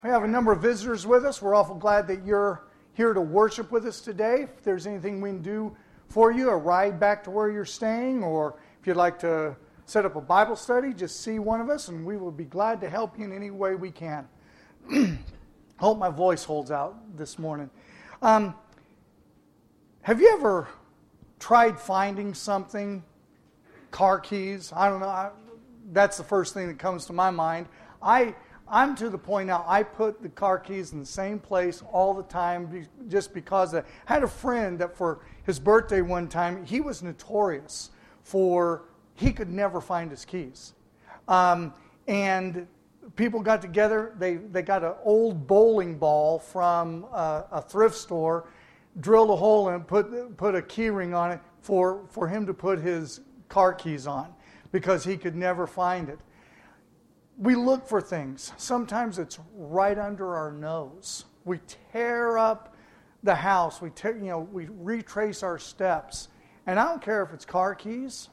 We have a number of visitors with us. We're awful glad that you're here to worship with us today. If there's anything we can do for you, a ride back to where you're staying, or if you'd like to set up a Bible study, just see one of us and we will be glad to help you in any way we can. I hope my voice holds out this morning. Have you ever tried finding something? Car keys? I don't know. That's the first thing that comes to my mind. I'm to the point now, I put the car keys in the same place all the time just because I had a friend that for his birthday one time, he was notorious for, he could never find his keys. And people got together, they got an old bowling ball from a thrift store, drilled a hole in it, put a key ring on it for him to put his car keys on because he could never find it. We look for things. Sometimes it's right under our nose. We tear up the house. We retrace our steps. And I don't care if it's car keys.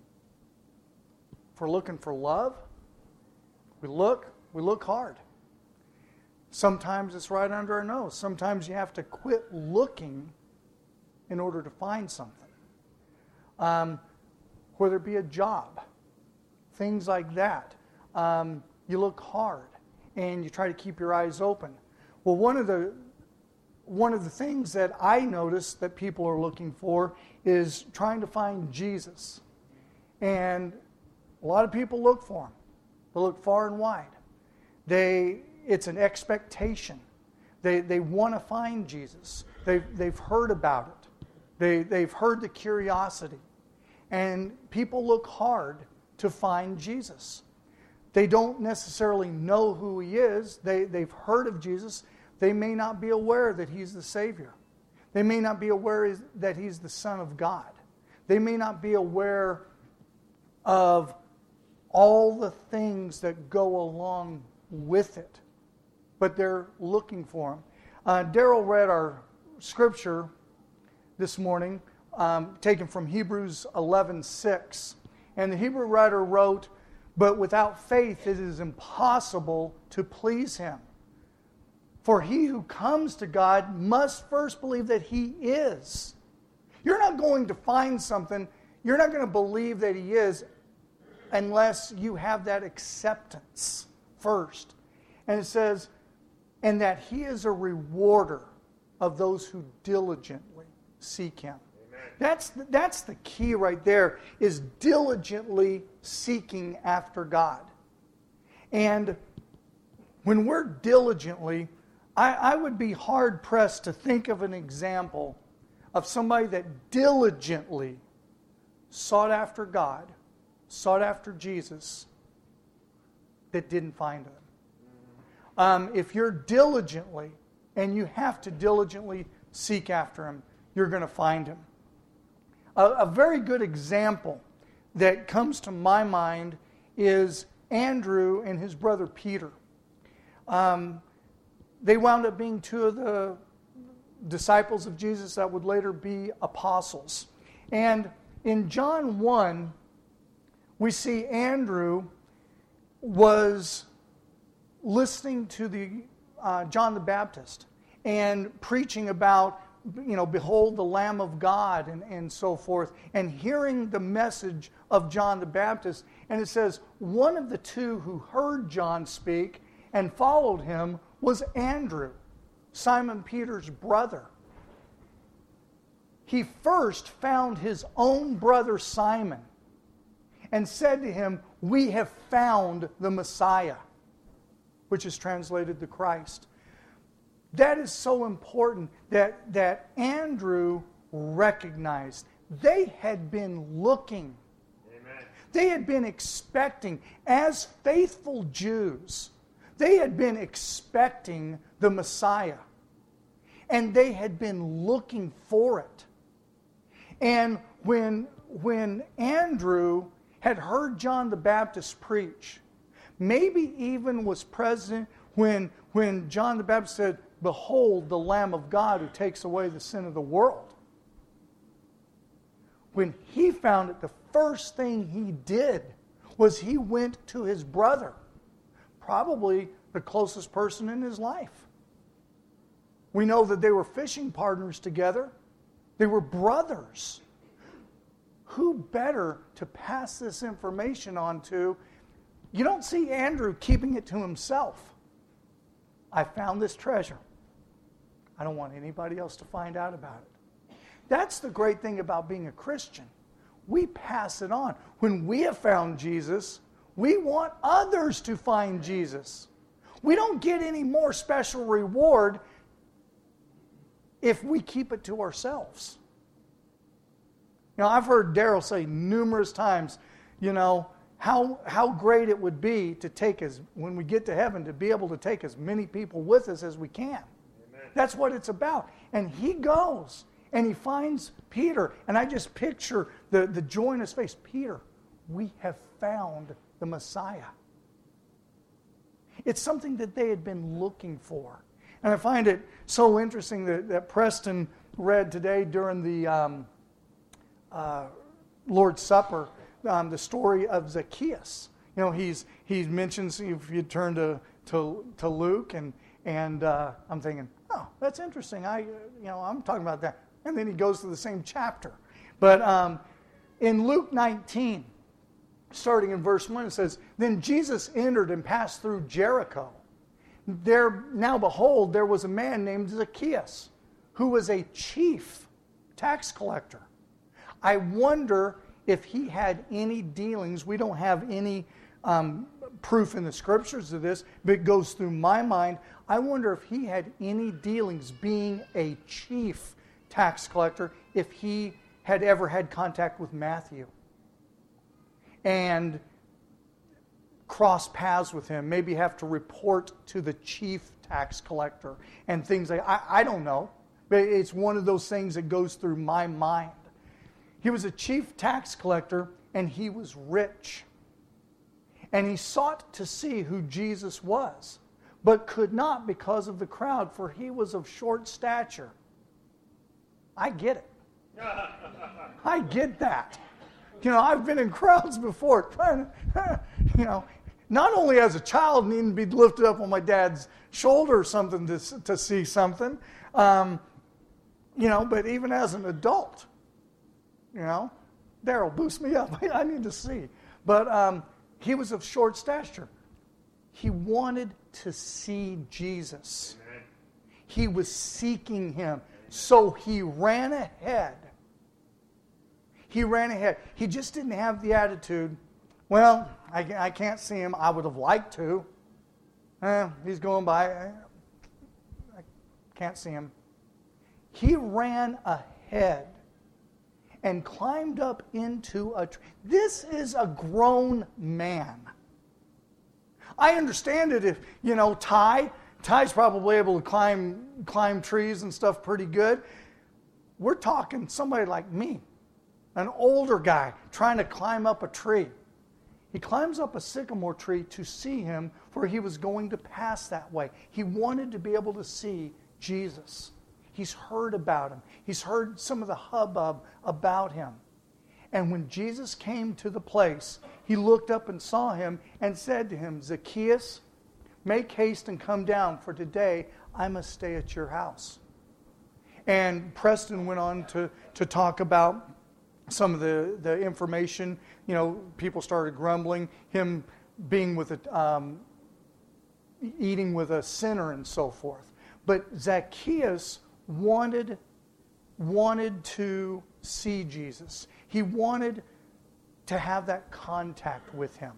If we're looking for love, we look hard. Sometimes it's right under our nose. Sometimes you have to quit looking in order to find something. Whether it be a job, things like that. You look hard and you try to keep your eyes open. Well, one of the things that I notice that people are looking for is trying to find Jesus. And a lot of people look for him. They look far and wide. It's an expectation. They want to find Jesus. They've heard about it. They've heard the curiosity. And people look hard to find Jesus. They don't necessarily know who he is. They've heard of Jesus. They may not be aware that he's the Savior. They may not be aware that he's the Son of God. They may not be aware of all the things that go along with it. But they're looking for him. Daryl read our scripture this morning, taken from Hebrews 11:6. And the Hebrew writer wrote, "But without faith it is impossible to please him. For he who comes to God must first believe that he is." You're not going to find something, you're not going to believe that he is unless you have that acceptance first. And it says, "And that he is a rewarder of those who diligently seek him." That's the key right there, is diligently seeking after God. And when we're diligently, I would be hard-pressed to think of an example of somebody that diligently sought after God, sought after Jesus, that didn't find him. If you're diligently, and you have to diligently seek after him, you're going to find him. A very good example that comes to my mind is Andrew and his brother Peter. They wound up being two of the disciples of Jesus that would later be apostles. And in John 1, we see Andrew was listening to John the Baptist and preaching about, behold the Lamb of God and so forth, and hearing the message of John the Baptist. And it says, one of the two who heard John speak and followed him was Andrew, Simon Peter's brother. He first found his own brother Simon and said to him, "We have found the Messiah," which is translated the Christ. That is so important that Andrew recognized. They had been looking. Amen. They had been expecting, as faithful Jews, they had been expecting the Messiah. And they had been looking for it. And when Andrew had heard John the Baptist preach, maybe even was present when John the Baptist said, "Behold the Lamb of God who takes away the sin of the world." When he found it, the first thing he did was he went to his brother, probably the closest person in his life. We know that they were fishing partners together. They were brothers. Who better to pass this information on to? You don't see Andrew keeping it to himself. I found this treasure. I don't want anybody else to find out about it. That's the great thing about being a Christian. We pass it on. When we have found Jesus, we want others to find Jesus. We don't get any more special reward if we keep it to ourselves. I've heard Daryl say numerous times, how great it would be to take when we get to heaven, to be able to take as many people with us as we can. Amen. That's what it's about. And he goes and he finds Peter. And I just picture the joy in his face. Peter, we have found the Messiah. It's something that they had been looking for. And I find it so interesting that Preston read today during the Lord's Supper, the story of Zacchaeus. He mentions, if you turn to Luke, and I'm thinking, oh, that's interesting. I'm talking about that. And then he goes to the same chapter. But in Luke 19, starting in verse 1, it says, "Then Jesus entered and passed through Jericho. Now behold, there was a man named Zacchaeus, who was a chief tax collector." I wonder if he had any dealings. We don't have any proof in the scriptures of this, but it goes through my mind. I wonder if he had any dealings being a chief tax collector, if he had ever had contact with Matthew and cross paths with him, maybe have to report to the chief tax collector and things like I don't know, but it's one of those things that goes through my mind. He was a chief tax collector and he was rich. And he sought to see who Jesus was, but could not because of the crowd, for he was of short stature. I get it. I get that. I've been in crowds before trying to, not only as a child needing to be lifted up on my dad's shoulder or something to see something, but even as an adult, Daryl, boost me up. I need to see. But he was of short stature. He wanted to see Jesus. Amen. He was seeking him. So he ran ahead. He just didn't have the attitude, well, I can't see him. I would have liked to. He's going by. I can't see him. He ran ahead and climbed up into a tree. This is a grown man. I understand it if, Ty's probably able to climb trees and stuff pretty good. We're talking somebody like me, an older guy trying to climb up a tree. He climbs up a sycamore tree to see him, for he was going to pass that way. He wanted to be able to see Jesus. He's heard about him. He's heard some of the hubbub about him. And when Jesus came to the place, he looked up and saw him and said to him, "Zacchaeus, make haste and come down, for today I must stay at your house." And Preston went on to talk about some of the information. People started grumbling, him being with eating with a sinner and so forth. But Zacchaeus wanted to see Jesus. He wanted to have that contact with him.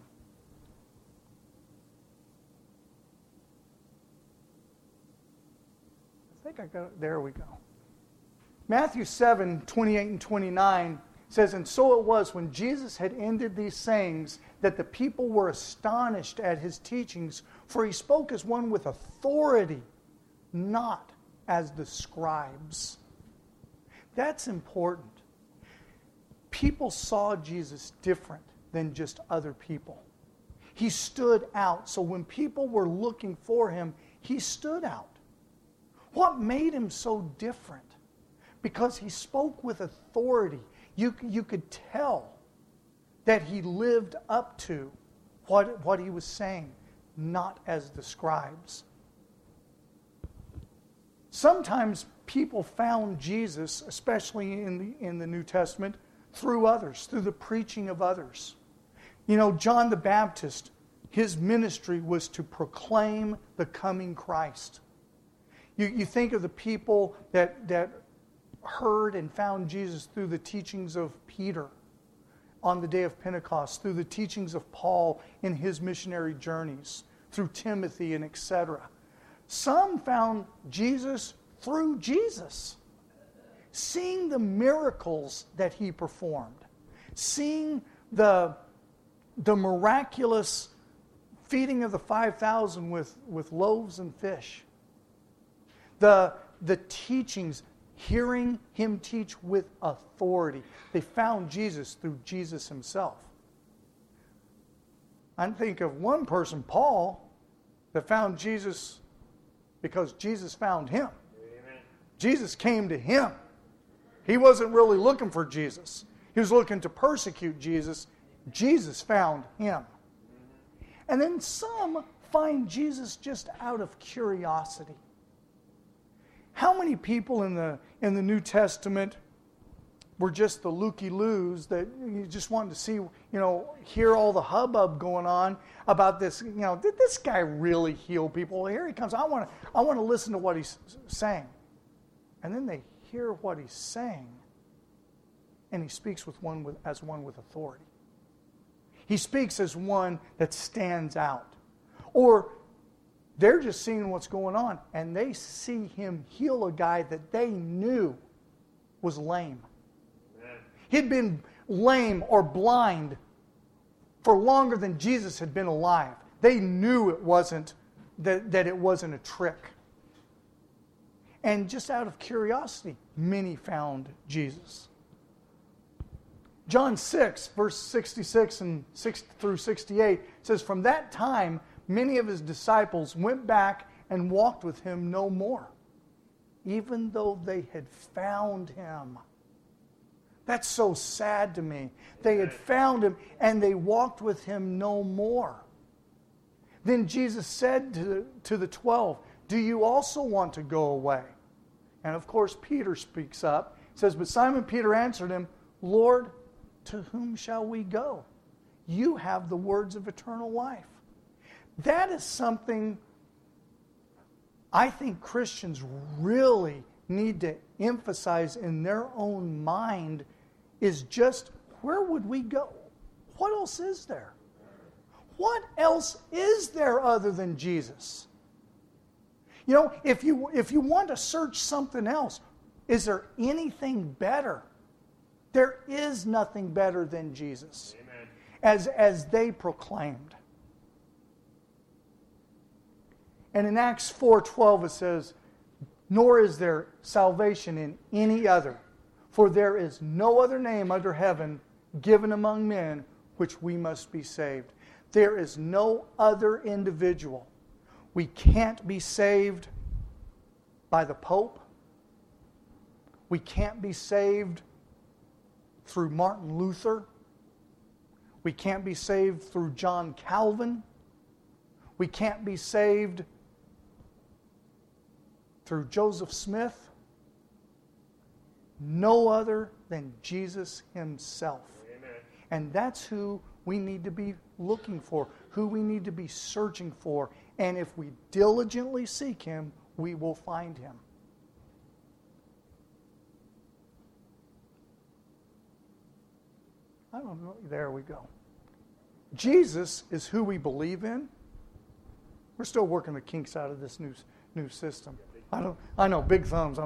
I think I got it. There we go. Matthew 7:28 and 29 says, "And so it was when Jesus had ended these sayings that the people were astonished at his teachings, for he spoke as one with authority, not as the scribes." That's important. People saw Jesus different than just other people. He stood out. So when people were looking for him, he stood out. What made him so different? Because he spoke with authority. You could tell that he lived up to what he was saying. not as the scribes. Sometimes people found Jesus, especially in the New Testament, through others, through the preaching of others. You know, John the Baptist, his ministry was to proclaim the coming Christ. You think of the people that heard and found Jesus through the teachings of Peter on the day of Pentecost, through the teachings of Paul in his missionary journeys, through Timothy and etc. Some found Jesus through Jesus, seeing the miracles that he performed, seeing the miraculous feeding of the 5,000 with loaves and fish, the teachings, hearing him teach with authority. They found Jesus through Jesus himself. I think of one person, Paul, that found Jesus because Jesus found him. Amen. Jesus came to him. He wasn't really looking for Jesus. He was looking to persecute Jesus. Jesus found him. And then some find Jesus just out of curiosity. How many people in the New Testament were just the looky-loos that you just wanted to see, hear all the hubbub going on about this, did this guy really heal people? Here he comes. I want to listen to what he's saying. And then they hear what he's saying, and he speaks as one with authority. He speaks as one that stands out. Or they're just seeing what's going on, and they see him heal a guy that they knew was lame. Amen. He'd been lame or blind for longer than Jesus had been alive. They knew it wasn't that it wasn't a trick. And just out of curiosity, many found Jesus. John 6, verse 66 and 6 through 68 says, "From that time, many of his disciples went back and walked with him no more, even though they had found him." That's so sad to me. They had found him and they walked with him no more. Then Jesus said to the 12, "Do you also want to go away?" And of course, Peter speaks up. He says, "But Simon Peter answered him, 'Lord, to whom shall we go? You have the words of eternal life.'" That is something I think Christians really need to emphasize in their own mind, is just, where would we go? What else is there? What else is there other than Jesus? If you want to search something else, is there anything better? There is nothing better than Jesus. Amen. As they proclaimed. And in Acts 4:12 it says, "Nor is there salvation in any other, for there is no other name under heaven given among men which we must be saved." There is no other individual. We can't be saved by the Pope. We can't be saved through Martin Luther. We can't be saved through John Calvin. We can't be saved through Joseph Smith. No other than Jesus himself. Amen. And that's who we need to be looking for, who we need to be searching for. And if we diligently seek him, we will find him. I don't know. There we go. Jesus is who we believe in. We're still working the kinks out of this new system. I know, big thumbs.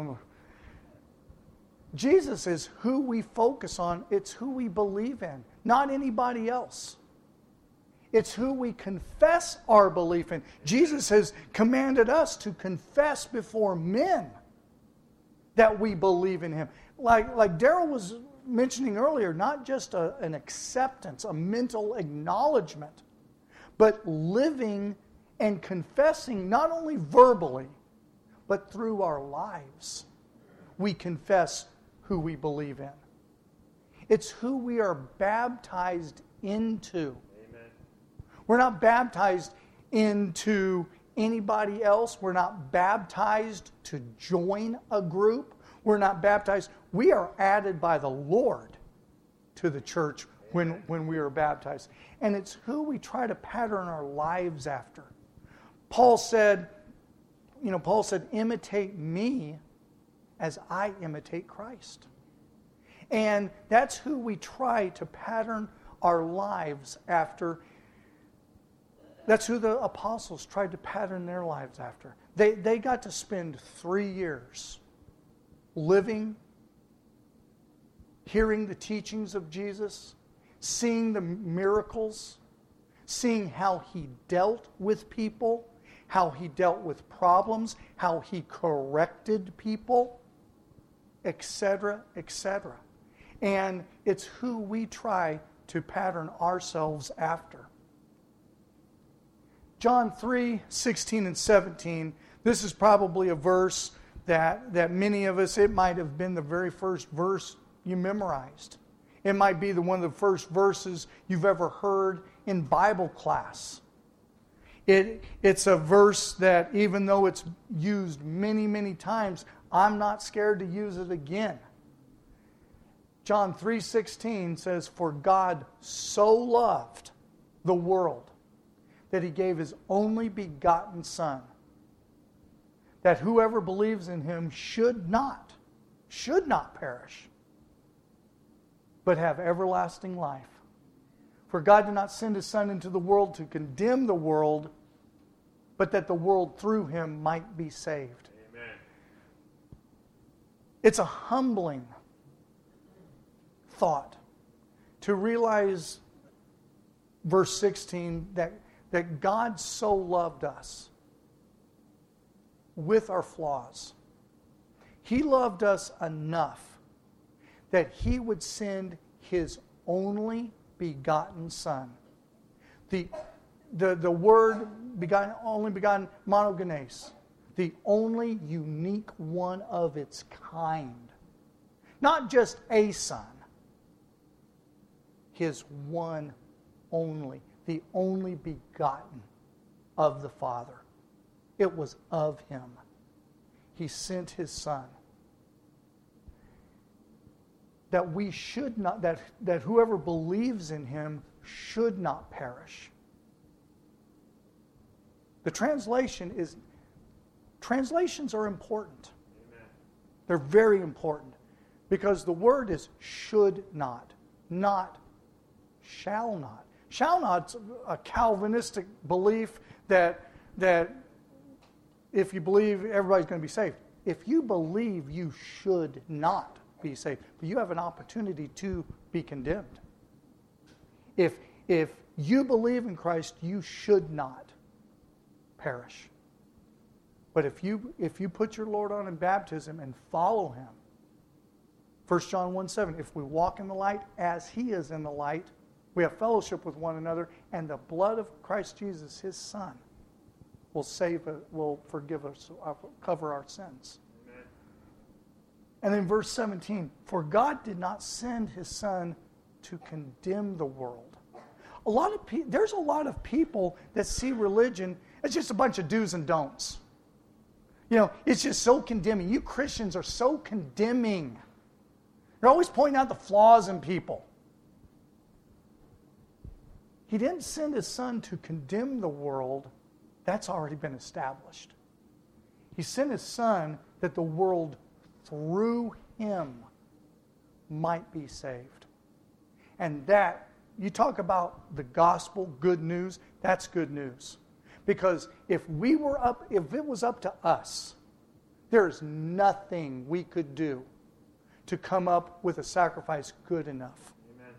Jesus is who we focus on. It's who we believe in, not anybody else. It's who we confess our belief in. Jesus has commanded us to confess before men that we believe in him. Like Darrell was mentioning earlier, not just an acceptance, a mental acknowledgement, but living and confessing not only verbally, but through our lives. We confess who we believe in. It's who we are baptized into. Amen. We're not baptized into anybody else. We're not baptized to join a group. We're not baptized. We are added by the Lord to the church when we are baptized. And it's who we try to pattern our lives after. Paul said, imitate me as I imitate Christ. And that's who we try to pattern our lives after. That's who the apostles tried to pattern their lives after. They got to spend 3 years living, hearing the teachings of Jesus, seeing the miracles, seeing how he dealt with people, how he dealt with problems, how he corrected people, etc., etc. And it's who we try to pattern ourselves after. John 3:16 and 17, this is probably a verse that many of us, it might have been the very first verse you memorized. It might be one of the first verses you've ever heard in Bible class. It's a verse that even though it's used many, many times, I'm not scared to use it again. John 3:16 says, "For God so loved the world that he gave his only begotten Son, that whoever believes in him should not perish, but have everlasting life. For God did not send his Son into the world to condemn the world, but that the world through him might be saved." Amen. It's a humbling thought to realize, verse 16, that God so loved us with our flaws. He loved us enough that he would send his only begotten Son. The word begotten, only begotten, monogenes, the only unique one of its kind. Not just a Son. His one only, the only begotten of the Father. It was of him. He sent his Son. That we should not, that whoever believes in him should not perish. The translations are important. Amen. They're very important. Because the word is should not shall not. Shall not's a Calvinistic belief that if you believe, everybody's going to be saved. If you believe, you should not be saved. But you have an opportunity to be condemned. If you believe in Christ, you should not perish. But if you put your Lord on in baptism and follow him, 1 John 1:7, if we walk in the light as he is in the light, we have fellowship with one another, and the blood of Christ Jesus, his Son, will forgive us, cover our sins. Amen. And then verse 17, "For God did not send his Son to condemn the world." There's a lot of people that see religion as just a bunch of do's and don'ts. It's just so condemning. You Christians are so condemning. You're always pointing out the flaws in people. He didn't send his Son to condemn the world. That's already been established. He sent his Son that the world through him might be saved. And that, you talk about the gospel, good news, that's good news. Because if it was up to us, there's nothing we could do to come up with a sacrifice good enough. Amen.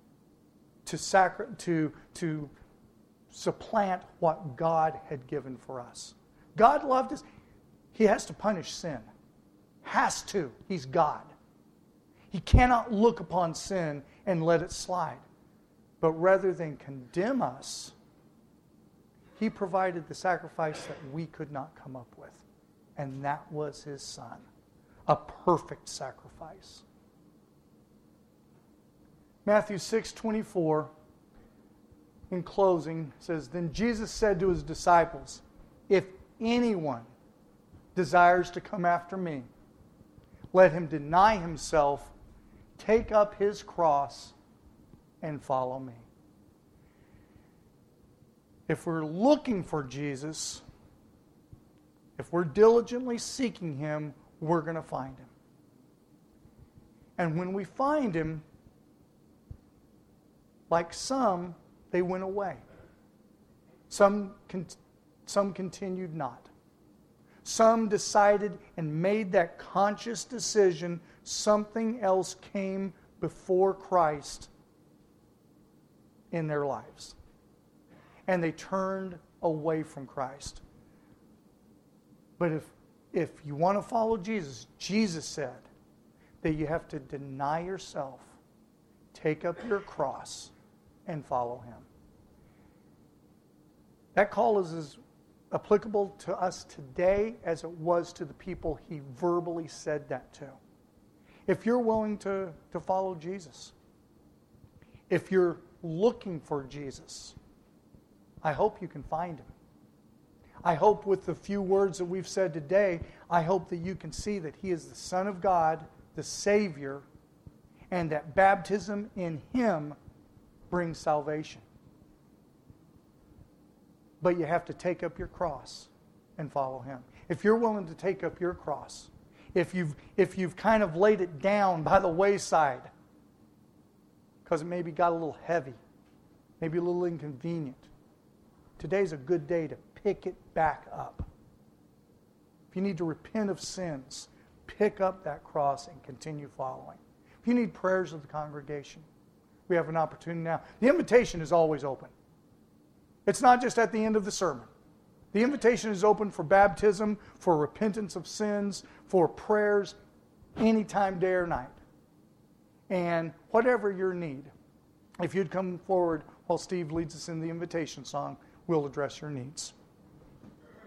To supplant what God had given for us. God loved us. He has to punish sin. Has to. He's God. He cannot look upon sin and let it slide. But rather than condemn us, he provided the sacrifice that we could not come up with. And that was his Son. A perfect sacrifice. Matthew 6:24. in closing, says, Then Jesus said to his disciples, If anyone desires to come after me, let him deny himself, take up his cross, and follow me. If we're looking for Jesus, if we're diligently seeking him, we're going to find him. And when we find him, like some, they went away. Some continued not. Some decided and made that conscious decision. Something else came before Christ in their lives. And they turned away from Christ. But if you want to follow Jesus, Jesus said that you have to deny yourself, take up your cross, and follow him. That call is as applicable to us today as it was to the people he verbally said that to. If you're willing to follow Jesus, if you're looking for Jesus, I hope you can find him. I hope with the few words that we've said today, I hope that you can see that he is the Son of God, the Savior, and that baptism in him brings salvation. But you have to take up your cross and follow him. If you're willing to take up your cross, if you've kind of laid it down by the wayside because it maybe got a little heavy, maybe a little inconvenient, today's a good day to pick it back up. If you need to repent of sins, pick up that cross and continue following. If you need prayers of the congregation, we have an opportunity now. The invitation is always open. It's not just at the end of the sermon. The invitation is open for baptism, for repentance of sins, for prayers, anytime, day or night. And whatever your need, if you'd come forward while Steve leads us in the invitation song, we'll address your needs.